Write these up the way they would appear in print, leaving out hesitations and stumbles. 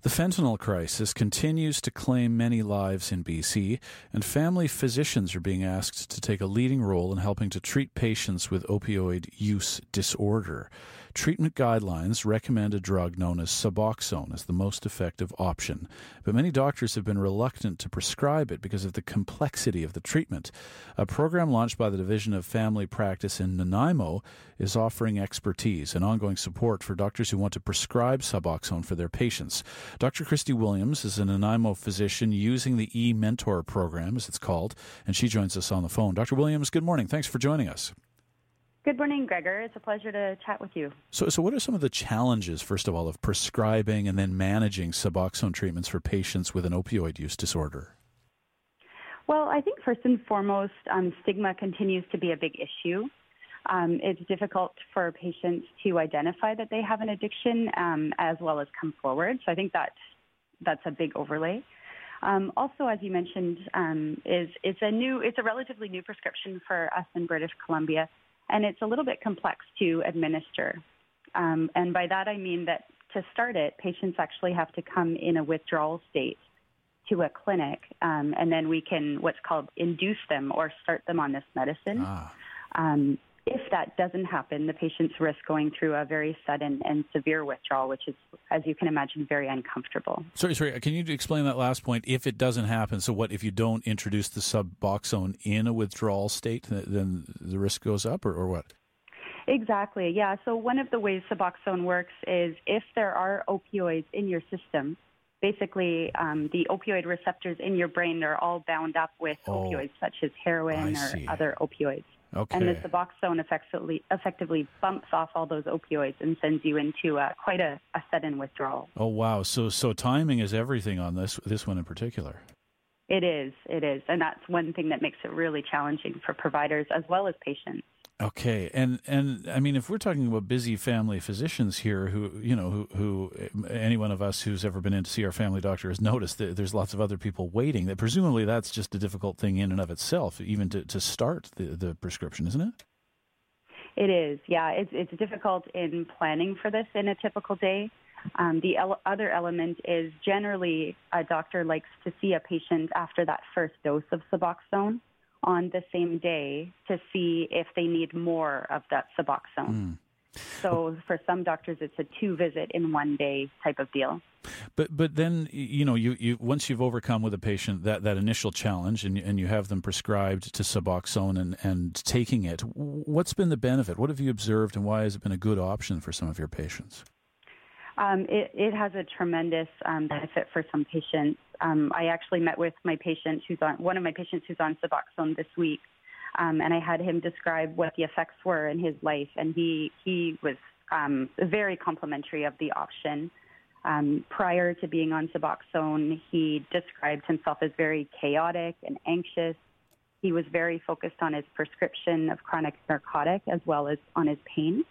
The fentanyl crisis continues to claim many lives in BC, and family physicians are being asked to take a leading role in helping to treat patients with opioid use disorder. Treatment guidelines recommend a drug known as Suboxone as the most effective option, but many doctors have been reluctant to prescribe it because of the complexity of the treatment. A program launched by the Division of Family Practice in Nanaimo is offering expertise and ongoing support for doctors who want to prescribe Suboxone for their patients. Dr. Christy Williams is a Nanaimo physician using the eMentor program, as it's called, and she joins us on the phone. Dr. Williams, good morning. Thanks for joining us. Good morning, Gregor. It's a pleasure to chat with you. So what are some of the challenges, first of all, of prescribing and then managing Suboxone treatments for patients with an opioid use disorder? Well, I think first and foremost, stigma continues to be a big issue. It's difficult for patients to identify that they have an addiction as well as come forward. So I think that's a big overlay. Also, as you mentioned, it's a relatively new prescription for us in British Columbia, and it's a little bit complex to administer. And by that I mean that to start it, patients actually have to come in a withdrawal state to a clinic, and then we can what's called induce them or start them on this medicine. If that doesn't happen, the patients risk going through a very sudden and severe withdrawal, which is, as you can imagine, very uncomfortable. Sorry. Can you explain that last point? If it doesn't happen, so what if you don't introduce the Suboxone in a withdrawal state, then the risk goes up, or what? Exactly, yeah. So one of the ways Suboxone works is if there are opioids in your system, basically the opioid receptors in your brain are all bound up with opioids such as heroin or other opioids. Okay. And the Suboxone effectively bumps off all those opioids and sends you into quite a sudden withdrawal. Oh, wow. So timing is everything on this one in particular. It is. And that's one thing that makes it really challenging for providers as well as patients. Okay, and I mean, if we're talking about busy family physicians here, who any one of us who's ever been in to see our family doctor has noticed that there's lots of other people waiting. That presumably that's just a difficult thing in and of itself, even to start the prescription, isn't it? It is, yeah. It's difficult in planning for this in a typical day. The other element is generally a doctor likes to see a patient after that first dose of Suboxone on the same day to see if they need more of that Suboxone. So for some doctors, it's a 2-visit in one day type of deal. But then, you once you've overcome with a patient that initial challenge and you have them prescribed to Suboxone and taking it, what's been the benefit? What have you observed, and why has it been a good option for some of your patients? It has a tremendous benefit for some patients. I actually met with one of my patients who's on Suboxone this week, and I had him describe what the effects were in his life, and he was very complimentary of the option. Prior to being on Suboxone, he described himself as very chaotic and anxious. He was very focused on his prescription of chronic narcotic as well as on his pain.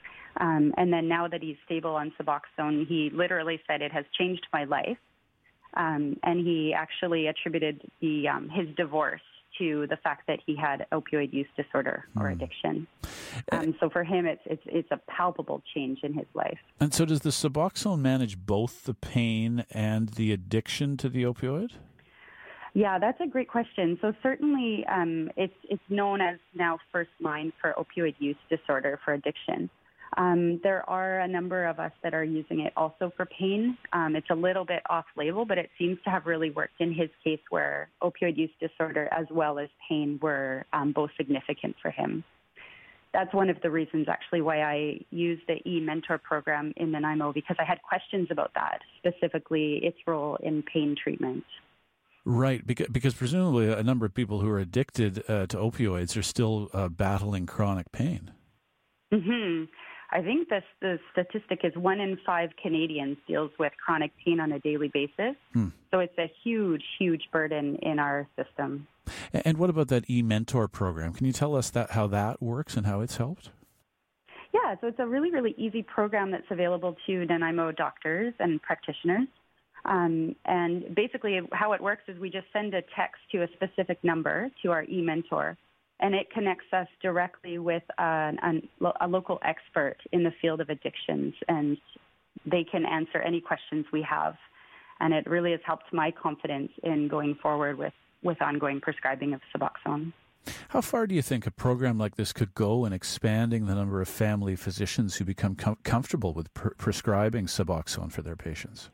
And then now that he's stable on Suboxone, he literally said it has changed my life. And he actually attributed his divorce to the fact that he had opioid use disorder or addiction. So for him, it's a palpable change in his life. And so does the Suboxone manage both the pain and the addiction to the opioid? Yeah, that's a great question. So certainly it's known as now first line for opioid use disorder for addiction. There are a number of us that are using it also for pain. It's a little bit off-label, but it seems to have really worked in his case where opioid use disorder as well as pain were both significant for him. That's one of the reasons actually why I used the eMentor program in Nanaimo, because I had questions about that, specifically its role in pain treatment. Right, because presumably a number of people who are addicted to opioids are still battling chronic pain. Mm-hmm. I think the statistic is 1 in 5 Canadians deals with chronic pain on a daily basis. So it's a huge, huge burden in our system. And what about that eMentor program? Can you tell us how that works and how it's helped? Yeah, so it's a really, really easy program that's available to Nanaimo doctors and practitioners. And basically how it works is we just send a text to a specific number to our eMentor, and it connects us directly with a local expert in the field of addictions, and they can answer any questions we have. And it really has helped my confidence in going forward with ongoing prescribing of Suboxone. How far do you think a program like this could go in expanding the number of family physicians who become comfortable with prescribing Suboxone for their patients?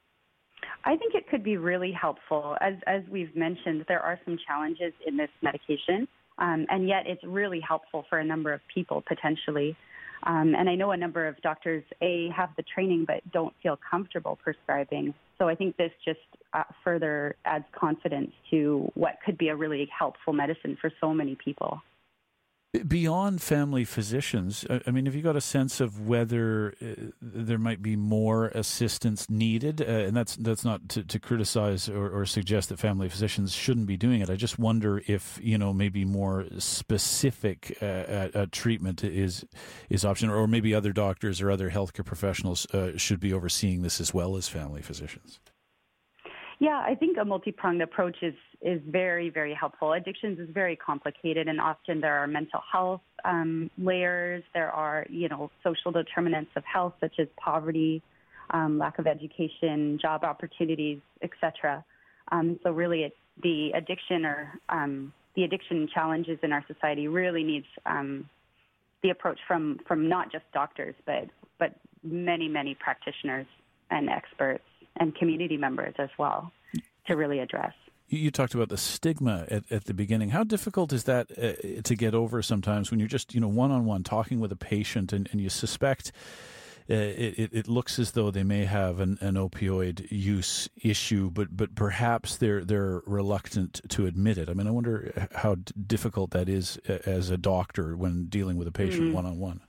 I think it could be really helpful. As we've mentioned, there are some challenges in this medication, and yet it's really helpful for a number of people potentially. And I know a number of doctors, have the training but don't feel comfortable prescribing. So I think this just further adds confidence to what could be a really helpful medicine for so many people. Beyond family physicians, I mean, have you got a sense of whether there might be more assistance needed? And that's not to criticize or suggest that family physicians shouldn't be doing it. I just wonder if, maybe more specific treatment is option, or maybe other doctors or other healthcare professionals should be overseeing this as well as family physicians. Yeah, I think a multi-pronged approach is very, very helpful. Addictions is very complicated, and often there are mental health layers. There are, social determinants of health, such as poverty, lack of education, job opportunities, etc. So really, it's the addiction challenges in our society really needs the approach from not just doctors, but many, many practitioners and experts and community members as well to really address. You talked about the stigma at the beginning. How difficult is that to get over sometimes when you're just, one-on-one talking with a patient and you suspect it looks as though they may have an opioid use issue, but perhaps they're reluctant to admit it. I mean, I wonder how difficult that is as a doctor when dealing with a patient one-on-one.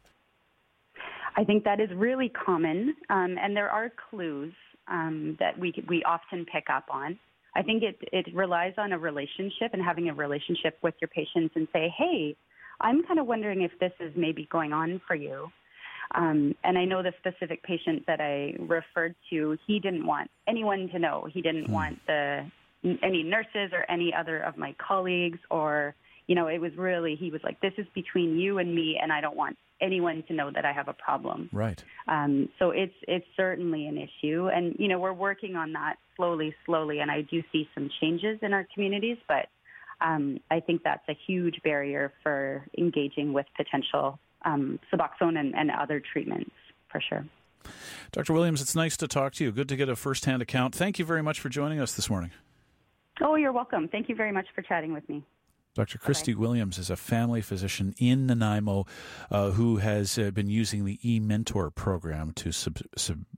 I think that is really common, and there are clues that we often pick up on. I think it relies on a relationship and having a relationship with your patients and say, hey, I'm kind of wondering if this is maybe going on for you. And I know the specific patient that I referred to, he didn't want anyone to know. He didn't want any nurses or any other of my colleagues or, it was really, he was like, this is between you and me, and I don't want anyone to know that I have a problem. Right. So it's certainly an issue. And, we're working on that slowly. And I do see some changes in our communities, but I think that's a huge barrier for engaging with potential Suboxone and other treatments, for sure. Dr. Williams, it's nice to talk to you. Good to get a firsthand account. Thank you very much for joining us this morning. Oh, you're welcome. Thank you very much for chatting with me. Dr. Christy Williams is a family physician in Nanaimo who has been using the eMentor program to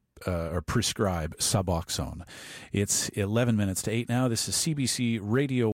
prescribe Suboxone. It's 11 minutes to 8 now. This is CBC Radio